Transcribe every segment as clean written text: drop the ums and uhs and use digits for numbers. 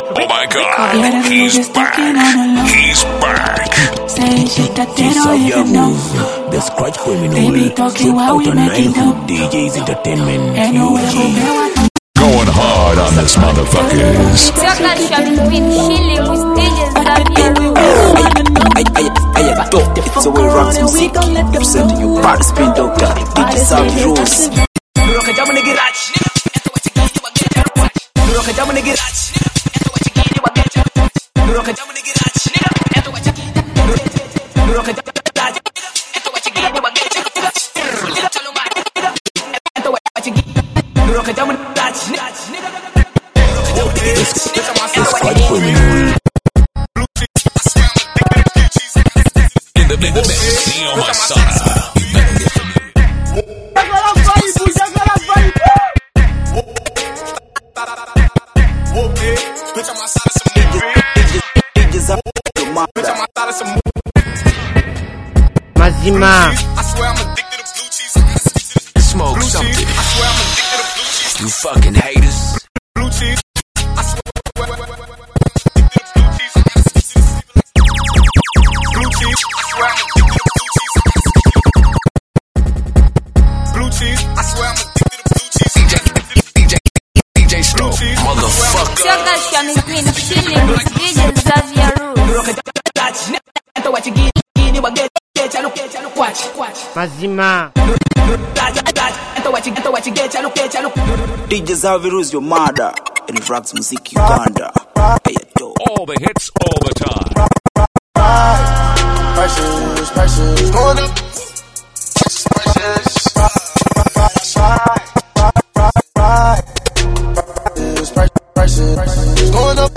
Oh my God, he's back. He's back. Say shit that they don't even know. The scratch criminal. Baby talking while we making them. DJ's entertainment. Ain't no way Going hard on this motherfuckers. It's a way rocks music. Presenting you part spin doctor. DJ Savvy Rose. Mazima. Smoke something. You fucking haters. Blue cheese. Blue cheese. Blue cheese. I swear I'm addicted to blue cheese. DJ Slow, motherfucker. Mazima. DJ Savvy Rose, your mother. And Rags Music Uganda. All the hits, all the time. Prices going up. Prices going up.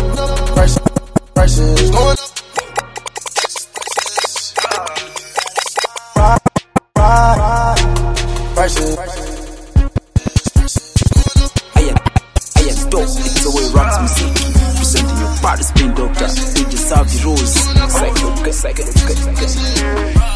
Prices going up. I am dope. It's the way Rags Music. Presenting your part spin doctor. DJ Savvy Rose. Psycho.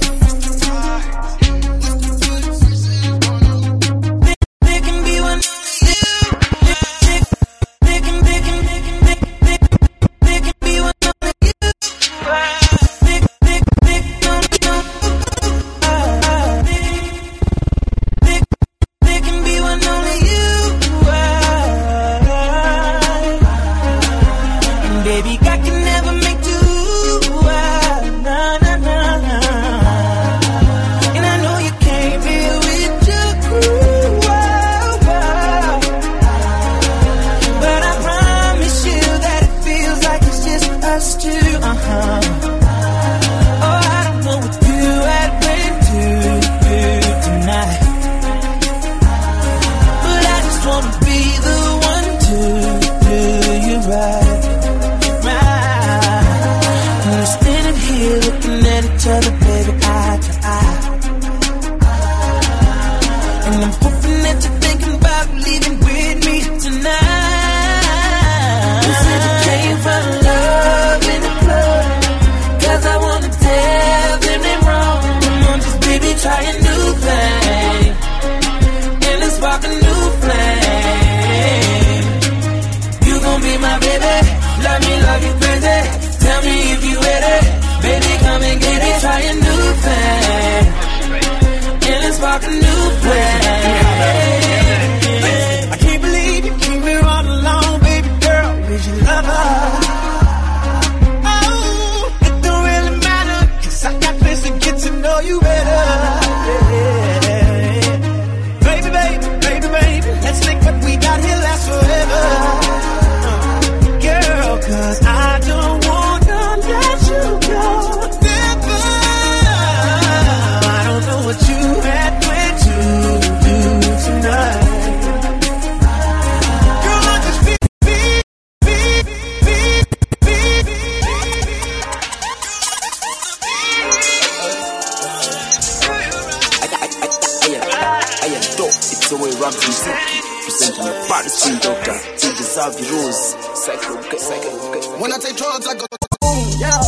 When I take drugs, I go boom, yeah.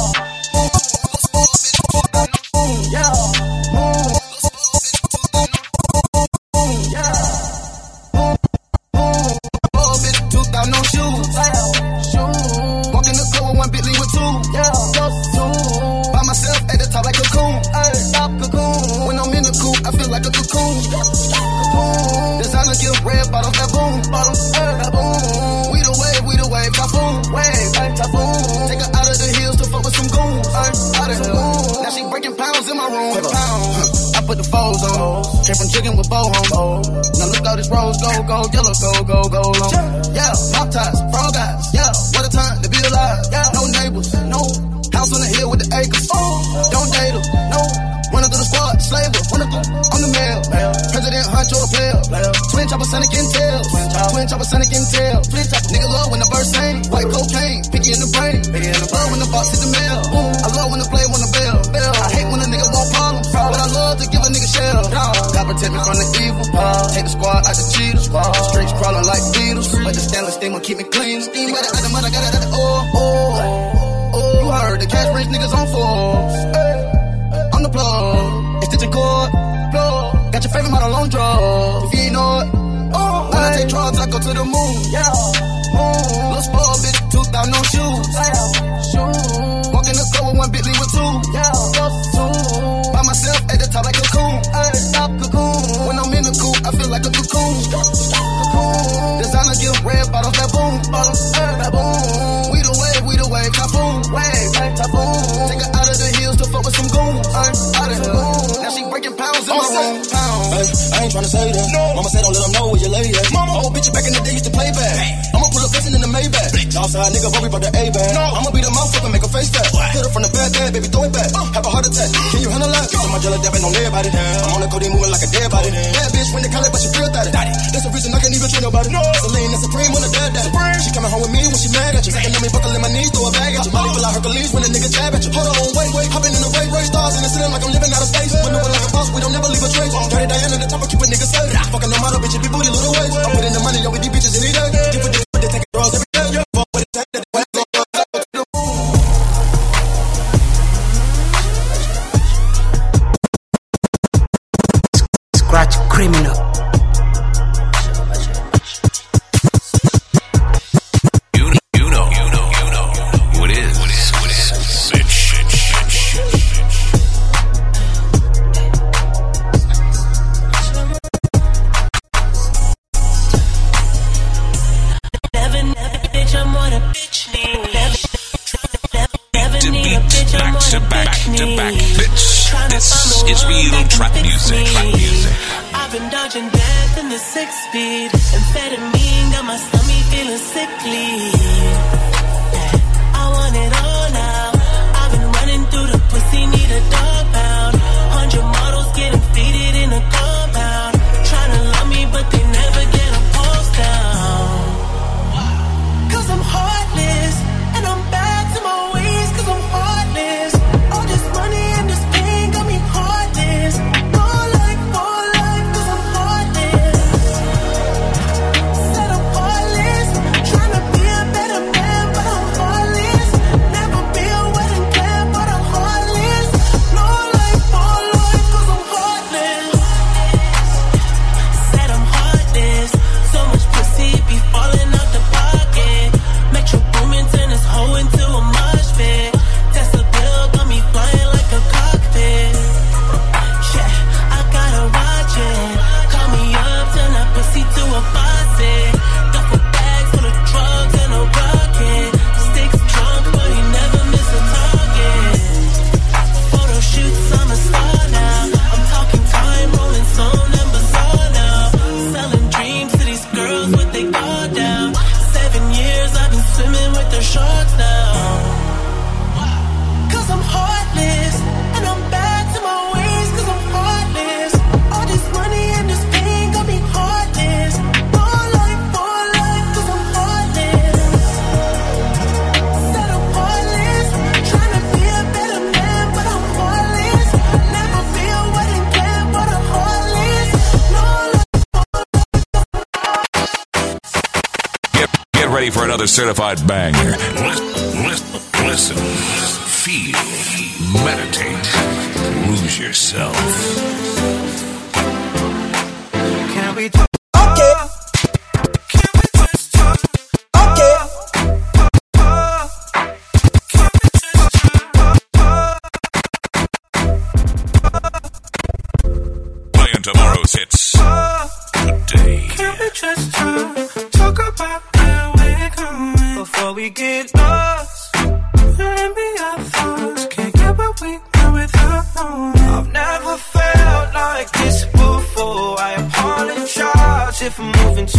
Yeah. Bitch, 2,000 no shoes. hoes on. Came from jigging with bow home. Now look out this rose, go, yellow, go long. Yeah, mop ties, frog eyes. Yeah, what a time to be alive. Yeah, no neighbors, no house on the hill with the acres. Don't date them, no. Running through the squad, slave her. Running through on the mail. President Huncho a player. Twin chopper, Sonic Intel. Twin chopper, Sonic Intel. Nigga love when the verse sing. White cocaine, picky in the brain. Love when the box hit the mail. I love when the play when the bell. I hate when a nigga want problems, but I love to give a nigga shell. God protect me from the evil. Take the squad out the cheaters. Streets crawling like beetles, but the stainless steam will keep me clean. Got it out the mud, I got it out the You heard the cash rich niggas on Forbes. On the plug, it's stitching cord. Got your favorite model on drugs. If you ain't know it, when I take drugs, I go to the moon. Little spoiled bitch, 2,000 no shoes. Walk in the store with one Bentley with two. By myself at the top like a cocoon. When I'm in the coop, I feel like a cocoon. Designer give red bottles that boom. We the wave, typhoon. Take her out of the hills to fuck with some goons. Now she breaking pounds in my room. I ain't tryna say that. Mama said don't let them know where you lay at. Old bitch back in the day used to play back. I'ma pull a person in the Maybach. Outside nigga, worry about the A-bag. I'ma beat a motherfucker, make her face fat. Hit her from the bad, baby, throw it back. Have a heart attack. Can you handle that? So my jelly dabbing on everybody. I'm on the codeine moving like a dead body. Bad bitch when they call it, but she feel that. That's the reason I can't even treat nobody. Celine and Supreme when the dad daddy. She coming home with me when she mad at you. Second let me buckle in my knees, throw a bag at you. Molly feel like Hercules when a nigga jab at you. Hold on, wait, hopping in the ray stars in the ceiling like I'm living out of space. Maneuver like a boss, we don't never leave a trace. Dirty Diana, the top of keep a nigga safe. Fucking no model, bitch, it be booty little ways. I'm putting the money on with these bitches any day. Different they take girls every day. Fuck with it, take that way. Scratch criminal. You know what is. Back hits. This is real trap music. I've been dodging death in the 6-speed. Amphetamine got my stomach feeling sickly. I want it all now. I've been running through the pussy, need a dog pound. 100 models getting faded in a compound. Trying to love me, but they never get a pulse down. Cause I'm heartless, and I'm back to my ways, cause I'm heartless. All this money and this pain got me heartless. More life, cause I'm heartless. Said I'm heartless, trying to be a better man, but I'm heartless. Never be a wedding plan, but I'm heartless. No life, cause I'm heartless. Said I'm heartless, so much pussy be falling out the pocket. Metro Boomin turn this hoe into a mosh pit. Tesla bill got me flying like a cockpit. Yeah, I gotta watch it. Call me up, turn that pussy to a faucet. Duffel bags full of drugs and a rocket. Sticks drunk, but he never miss a target. Photo shoots, I'm a star now. I'm talking time, rolling zone and bazaar now. Selling dreams to these girls with they guard down. 7 years I've been swimming with the sharks now. Cause I'm heartless, and I'm back to my ways, cause I'm heartless. All this money and this pain got me heartless. More life, cause I'm heartless. Said I'm heartless, trying to be a better man, but I'm heartless. Never be a wedding plan, but I'm heartless. No life. Get ready for another certified banger. Listen, feel, meditate, lose yourself. Can we talk? Okay. Can we just talk? Okay. Playing tomorrow's hits today. Can we just talk about where we're going before we get lost? Let me our thoughts, can't get what we want without knowing. I've never felt like this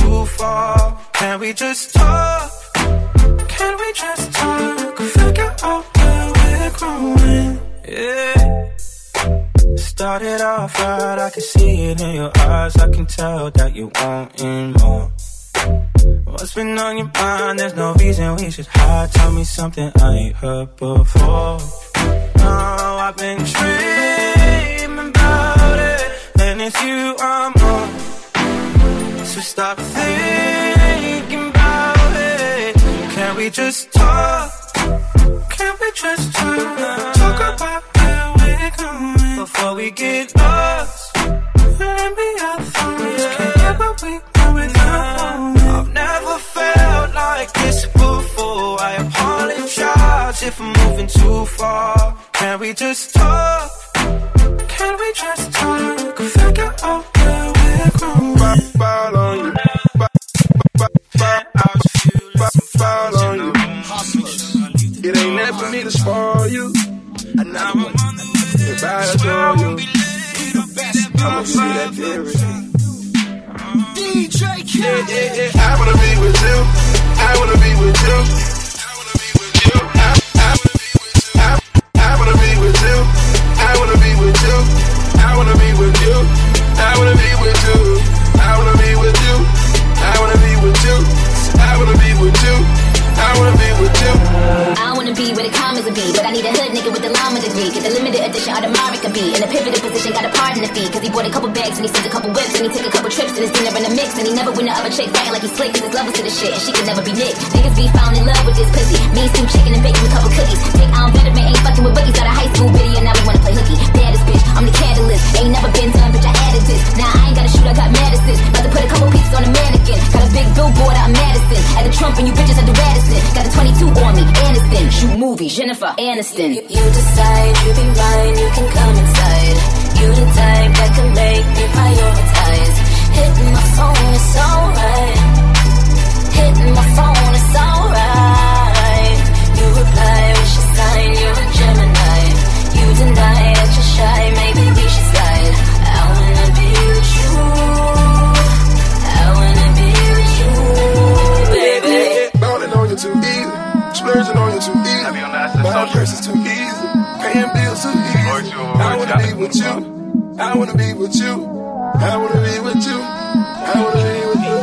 too far. Can we just talk? Can we just talk? Figure out where we're growing. Yeah. Started off right, I can see it in your eyes. I can tell that you wanting more. What's been on your mind? There's no reason we should hide. Tell me something I ain't heard before. Oh, I've been dreaming about it, and it's you I'm on. So stop thinking about it. Can we just talk? Can we just talk? Talk about where we're going before we get lost. Let me our thoughts. Can't get what we want without. I've never felt like this before. I apologize if I'm moving too far. Can we just talk? Can we just talk? Figure out where we're going. Fall on you. Fall on you. It ain't nothing for me to spoil you. And now I'm on the way. If I adore you, I'ma give you that everything. DJ Khaled. Yeah. I wanna be with you. I wanna be with you. I wanna be with you. I wanna be with you. I wanna be with you. I wanna be with you. I wanna be with you. I wanna be with you. I wanna be with you. I wanna be with you. I wanna be with you. I wanna be where the commas will be, but I need a hood nigga with the llama degree. Get the limited edition Audemars can be in a pivotal position, got a part in the fee. Cause he bought a couple bags and he sent a couple whips and he took a couple trips to this dinner in the mix. And he never win the other chick, acting like he's slick cause his levels to the shit and she can never be nicked. Niggas be found in love with this pussy. Me stew chicken and bacon with a couple cookies. Think I'm better man, ain't fucking with bookies. Got a high school video and now we wanna play hooky. Baddest bitch, I'm the catalyst. Ain't never been done, bitch, I added this. Now I ain't gotta shoot, I got mad assist. About to put a couple pieces on the mannequin. Got a big billboard out in Madison. At the Trump and you bitches at the Radisson. Got a 22 on me, Aniston. Shoot movies, Jennifer Aniston. You decide, you be mine, you can come inside. You the type that can make me prioritize. Hitting my phone, it's alright. Hitting my phone, it's alright. You reply, we should sign, you're a Gemini. You deny that you're shy, maybe we should slide. I wanna be with you. I wanna be with you, baby. Ballin' on you too easy. Splurging on you too easy. Buying purses too easy. Paying bills too easy. I wanna be with you. I wanna be with you. I wanna be with you. I wanna be with you.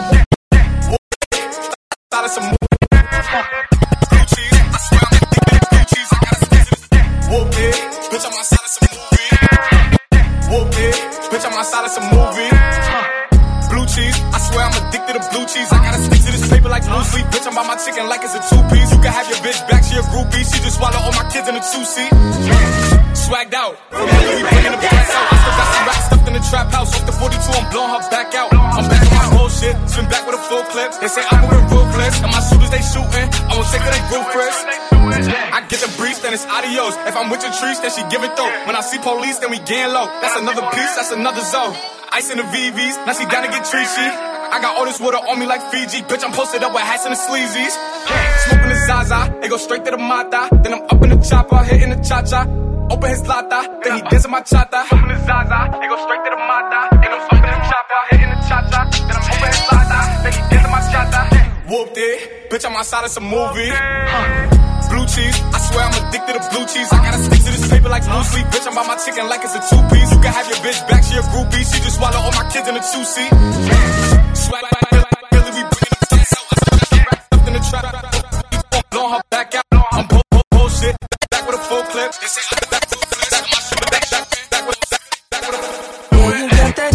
Whoop it, bitch, I'm outside of some movie. Whoop it, bitch, I'm outside of some movie. Blue cheese, I swear I'm addicted to blue cheese. I gotta stick to this paper like blue sleep. Bitch, I'm by my chicken like it's a two-piece. You can have your bitch back, she a groupie. She just swallow all my kids in a two-seat. Swagged out, we bringing the blacks out. I still got some racks stuffed in the trap house. Off the 42, I'm blowing her back out. I'm back on my bullshit, spin back with a full clip. They say I'm moving ruthless, and my shooters they shooting. I won't take her, they ruthless. I get the breeze, then it's adios. If I'm with your trees, then she give it though. When I see police, then we getting low. That's another piece, that's another zone. Ice in the VVs, now she down to get treachy. I got all this water on me like Fiji. Bitch, I'm posted up with hats and the sleazies. Smoking the Zaza, it go straight to the Mata. Then I'm up in the chopper, hitting the cha-cha. Open his lata, then he dancing my chata. Smoking the Zaza, it go straight to the Mata. Then I'm up in the chopper, hitting the cha-cha. Then I'm open his lata, then he dancing my chata. Whooped it, bitch, I'm outside of some movie. Blue cheese, I swear I'm addicted to blue cheese. I gotta stick to this paper like blue sleep. Bitch, I'm by my chicken like it's a two-piece. You can have your bitch back, she a groupie. She just swallow all my kids in a two-seat. Swag, Billy, we bringing the dance out. I still got stuffed in the trap. Blowing her back out. I'm bullshit. Back with a full clip. They say I'm back with a back with a yeah, you got that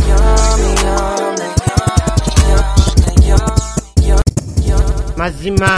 yum, Mazima.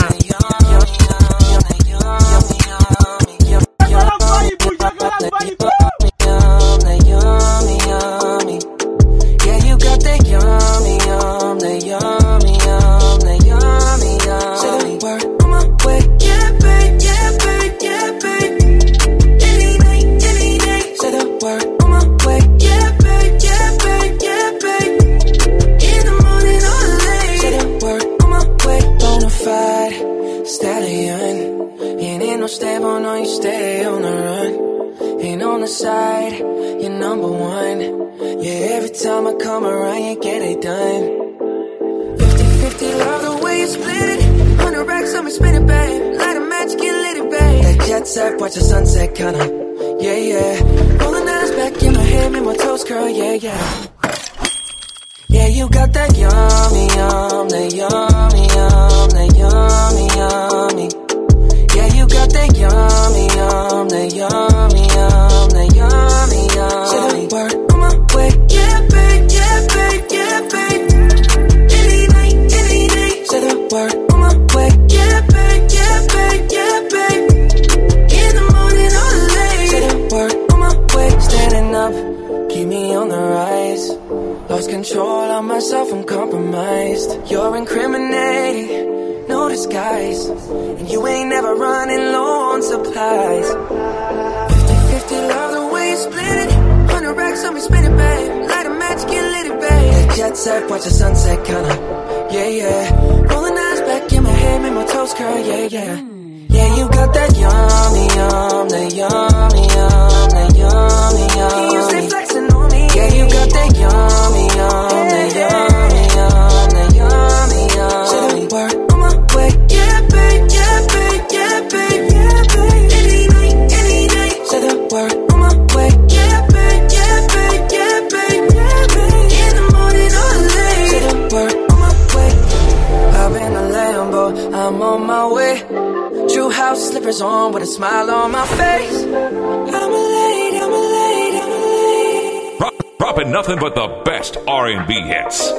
50-50, love the way you split it. 100 racks on me, spin it, babe. Light a match, get lit it, babe. That jet set, watch the sunset, kinda. Yeah, yeah. Rolling eyes back in my head, make my toes curl, yeah, yeah. Yeah, you got that yummy, yum, that yummy, yum, that yummy, yummy. Yeah, you got that yummy, yum, that yummy, yum, that yummy, yummy. Say the word on my way, yeah, babe, yeah, babe, yeah, babe. Any night, any day. Say the word on my way, yeah, babe, yeah, babe, yeah, babe. In the morning or late. Say the word on my way, standing up, keep me on the rise. Lost control of myself, I'm compromised. You're incriminating, no disguise. And you ain't never running low on supplies. 50-50, love the way you split it. 100 racks on me, spin it, babe. Light a match, get lit it, babe. That jet set, watch the sunset, kinda. Yeah, yeah. Rolling eyes back in my head, make my toes curl, yeah, yeah. Yeah, you got that yummy, yum, that yummy, yum, that yummy, yum. Can you stay flexing on me? Yeah, you got that yummy, yum, that yummy, yum, that yummy, yum. Say the word on my way, yeah, babe, yeah, babe, yeah, babe, yeah, babe. Any night, any day. Say the word on my way, yeah, babe, yeah, babe, yeah, babe, yeah, babe. In the morning or late. Say the word on my way. I've been a Lambo, I'm on my way. True house slippers on with a smile on my face. I'm late, I'm late, I'm late. Dropping nothing but the best R&B hits.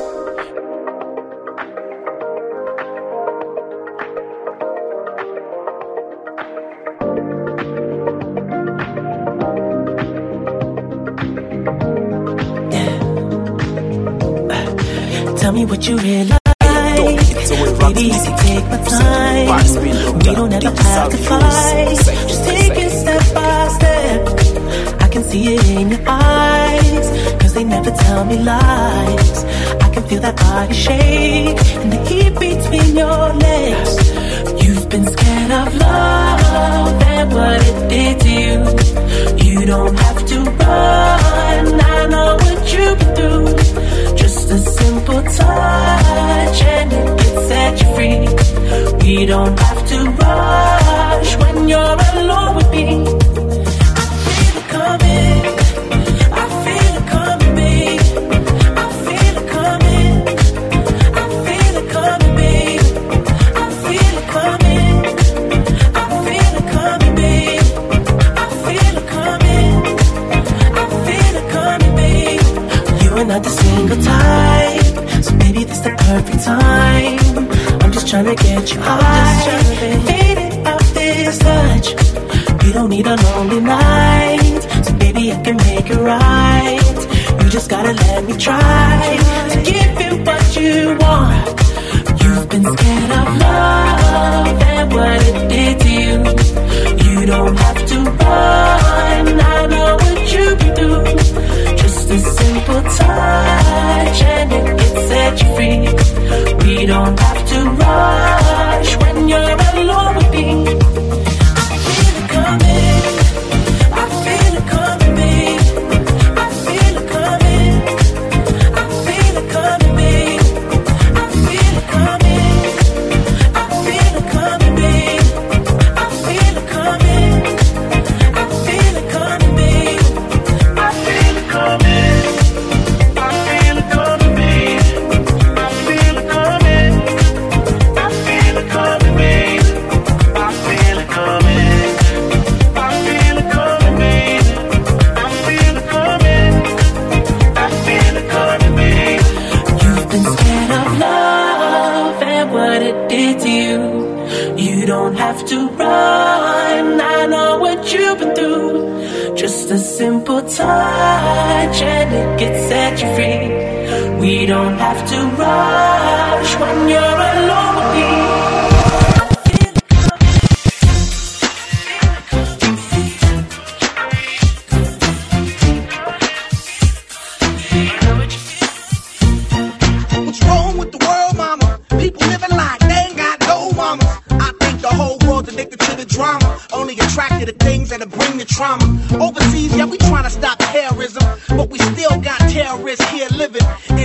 Tell me what you really like. Baby, you can take my time. We don't ever have to fight. Just take it step by step. I can see it in your eyes, 'cause they never tell me lies. I can feel that body shake and the heat between your legs. You've been scared of love and what it did to you. You don't have to run, I know what you've been through. Just a simple touch and it can set you free. We don't have to rush when you're alone with me. I feel it coming, I feel it coming, babe. I feel it coming, I feel it coming, babe. I feel it coming, I feel it coming, babe. I feel it coming, I feel it coming, babe. You are not the single type, so maybe this the perfect time. I'm just trying to get you high, faded off this touch. You don't need a lonely night, so baby I can make it right. You just gotta let me try to give you what you want. You've been scared of love and what it did to you. You don't have to run, I know what you've been through. Just a simple touch and it can set you free. We don't have to rush when you're alone with me. I feel it coming, I feel it coming, babe. I feel it coming, I feel it coming, babe. I feel it coming, I feel it coming, babe. I feel it coming, I feel it coming, babe. I feel it coming, I feel it coming, babe. I feel it coming, I feel it coming, babe. I feel it coming, I feel it coming, babe. I feel it coming, I feel it coming, babe. You've been scared of love and what it did to you. You don't have to run, I know what you've been through. Just a simple touch and it can set you free. We don't have to rush when you're alone with me. What's wrong with the world, mama? People living like they ain't got no mama. I think the whole world's addicted to the drama, only attracted to things that'll bring the trauma. Overseas, yeah, we trying to stop terrorism, but we still got terrorists here living in the U.S.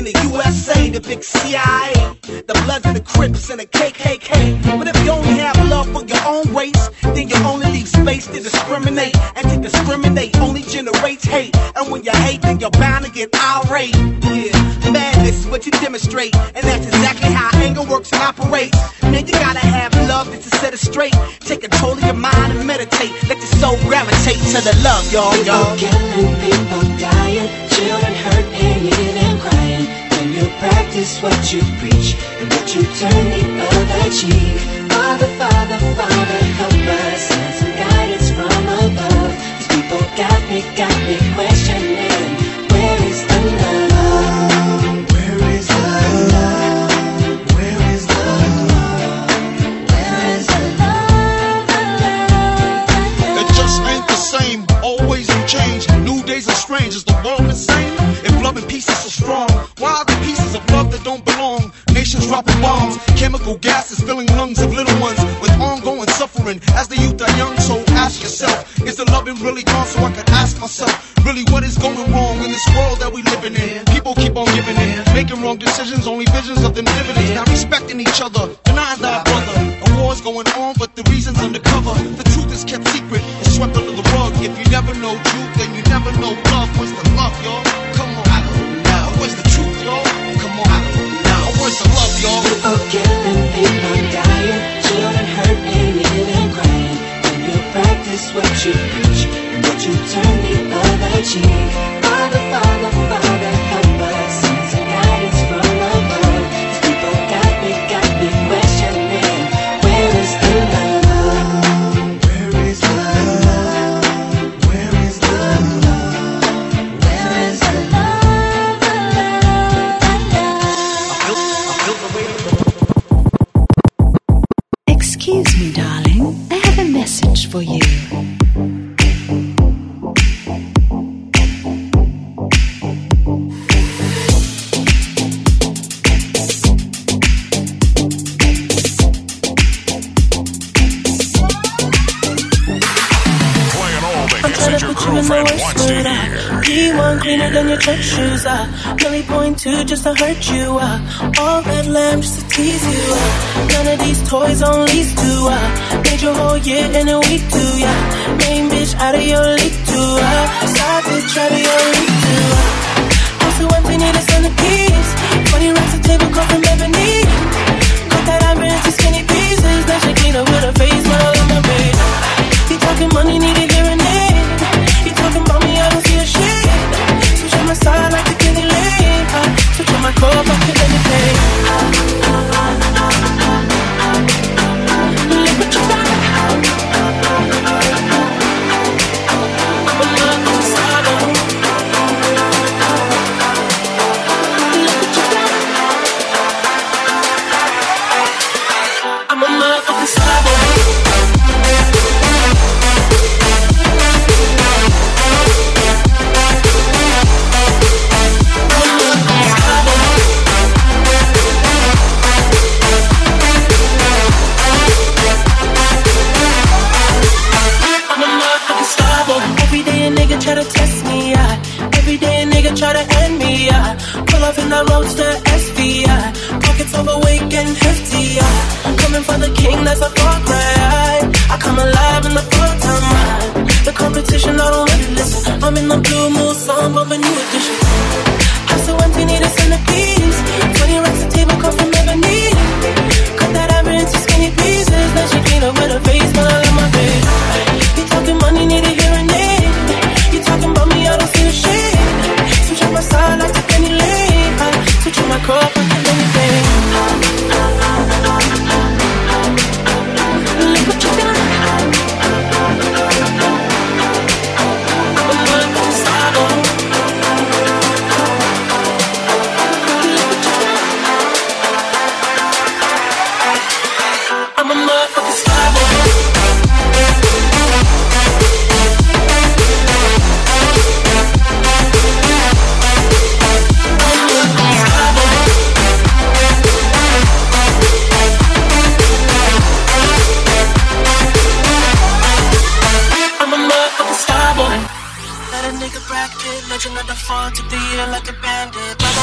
USA, the big CIA, the Bloods and the Crips and the KKK. But if you only have love for your own race, then you only leave space to discriminate. And to discriminate only generates hate. And when you hate, then you're bound to get irate. Yeah, madness is what you demonstrate. And that's exactly how anger works and operates. Man, you gotta have love just to set it straight. Take control of your mind and meditate. Let your soul gravitate to the love, y'all. People killing, people dying, children hurt, pain, and crying. When you practice what you preach and what you turn the other cheek. Father, Father, Father, help us. Send some guidance from above. These people got me questioning. Where is the love? Where is the love? Where is the love? Where is the love? It just ain't the same. Always in change. New days are strange. Is the world insane? If love and peace is so strong, why are the pieces of love that don't belong? Nations dropping bombs, chemical gases filling lungs of little ones with ongoing suffering as the youth are young. So ask yourself, is the loving really gone? So I can ask myself, really what is going wrong in this world that we living in? People keep on giving in, making wrong decisions, only visions of them dividends. Not respecting each other, denying thy brother. A war's going on, but the reason's undercover. The truth is kept secret, it's swept under the rug. If you never know truth, then you never know love. What's the love, y'all? Come on, I don't know. What's the truth, y'all? Come on, I don't know. What's the love, y'all? People killing, people dying, children hurt, pain, and crying. When you practice what you preach and what you turn the other cheek. Father, Father, Father, help us. Send some guidance from above. These people got me questioning. Where is the love? Where is the love? Where is the love? Where is the love? Excuse me, darling. I have a message for you. P1 cleaner than your church shoes. Really point to just to hurt you. All red lamb just to tease you. None of these toys on lease to. Made your whole year in a week too. Main bitch out of your league too. Side bitch out of your league too. House of empty, need a centerpiece. 20 racks of tablecloth from ebony. Cut that iron into skinny pieces. Then she clean up with her face when I love my babe. You talking money, need a hearing aid. You talking about me, I don't see a shit. Switch on my side like the Kenny Lane. Switch on my core, back to anything. Look what you got. Look what you got.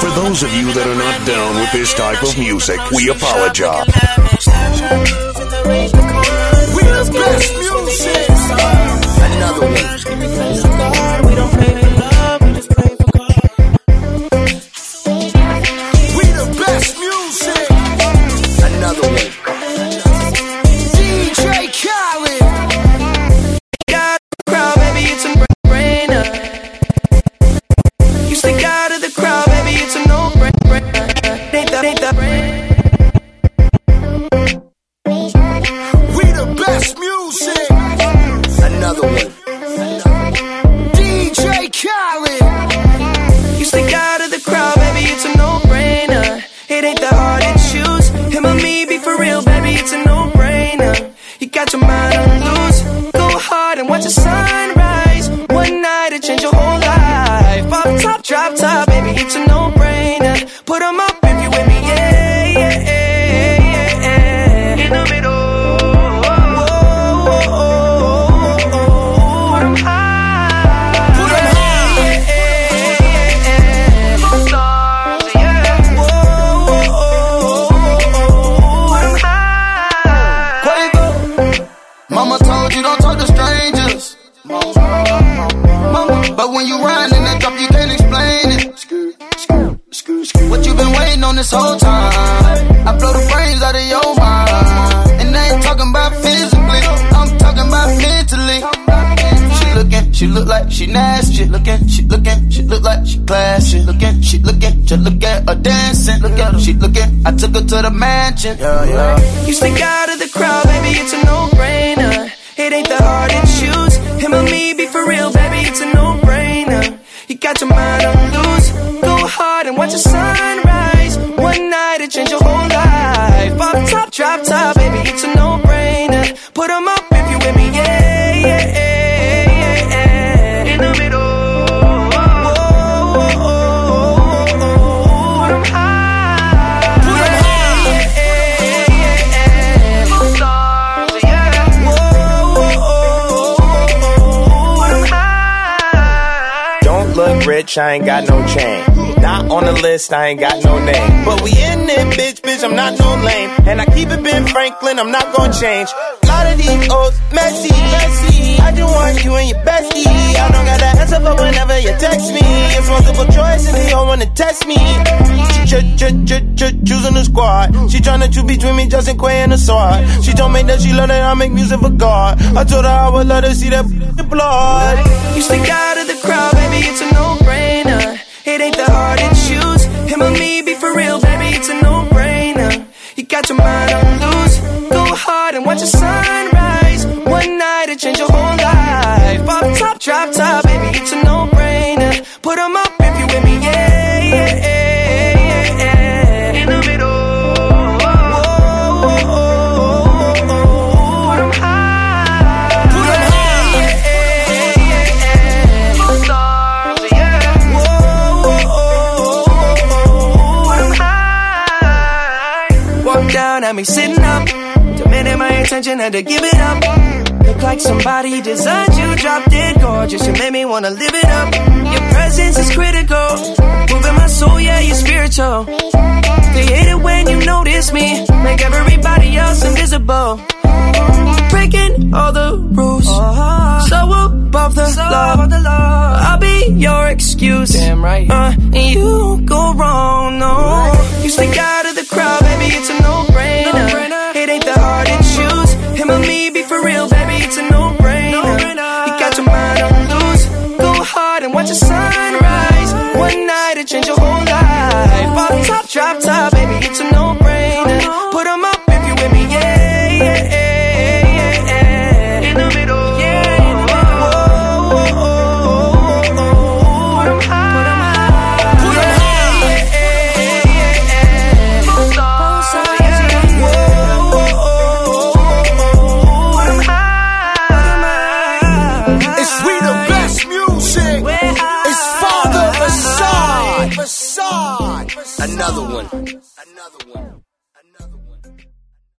For those of you that are not down with this type of music, we apologize. We the best music. Another one. We don't play for love, we just play for God. We the best music. Another one. DJ Khaled. Got the crowd, baby, it's a no-brainer. You stick out of the crowd, baby, it's a no-brainer. Ain't that We the best music. Another one. DJ Khaled. You stick out of the crowd, baby, it's a no-brainer. It ain't that hard to choose. Him or me, be for real, baby, it's a no-brainer. You got your mind on loose. Go hard and watch the sunrise. One night it change your whole life. Off top, drop top, baby, it's a no-brainer. Put 'em up if you with me, yeah, yeah, yeah, yeah, yeah. In the middle. Mama told you don't talk to strangers. Mama, but when you ride in that drop, you can't explain it. What you been waiting on this whole time? I blow the brains out of your mind. And I ain't talking about physically, I'm talking about mentally. She look like she nasty. She look like she classy. Just look at her dancing. Look at her, she looking. I took her to the mansion. Yeah. You stick out of the crowd, baby, it's a no-brainer. It ain't that hard to choose. Him or me, be for real, baby, it's a no-brainer. You got your mind on loose. Go hard and watch the sunrise. One night it change your whole life. Off top, drop top, baby, it's a no-brainer. Put 'em up if you with me, yeah, yeah, yeah, yeah, yeah. In the middle. Rich, I ain't got no chain. Not on the list, I ain't got no name. But we in it, bitch, I'm not no lame. And I keep it Ben Franklin, I'm not gonna change. A lot of these old messy. I just want you and your bestie. I don't gotta answer for whenever you text me. It's multiple choice and they don't wanna test me. Choosing the squad. She tryna choose between me, Justin Quay and the sword. She told me that she love that I make music for God. I told her I would let her see that blood. You stick out of the crowd, baby, it's a no-brainer. It ain't that hard to choose. Him or me, be for real, baby, it's a no-brainer. You got your mind on loose. Go hard and watch the sunrise. One night it change your whole life. Off top, drop top, baby, it's a no-brainer. Put 'em up if you with me, yeah, yeah, yeah, yeah, yeah. In the middle. Down at me sitting up, demanding my attention, had to give it up. Look like somebody designed you, drop dead gorgeous. You made me wanna live it up. Your presence is critical, moving my soul, yeah, you're spiritual. They hate it when you notice me, make everybody else invisible. Breaking all the rules, so above the law. I'll be your excuse, damn right. And you don't go wrong, no. You stick out of the crowd, baby, it's a no-brainer. It ain't that hard to choose. Him or me, be for real, baby, it's a no-brainer. You got your mind on loose. Go hard and watch the sunrise. One night it change your whole life. Off top, drop top, baby, it's a no-brainer. Put 'em up if you with me, yeah, yeah, yeah, yeah. In the middle, yeah, in the middle. Put 'em high. Put 'em high. Yeah, yeah, yeah. Both sides, yeah. Put 'em high. It's we the best music. It's Father Facade. Another one.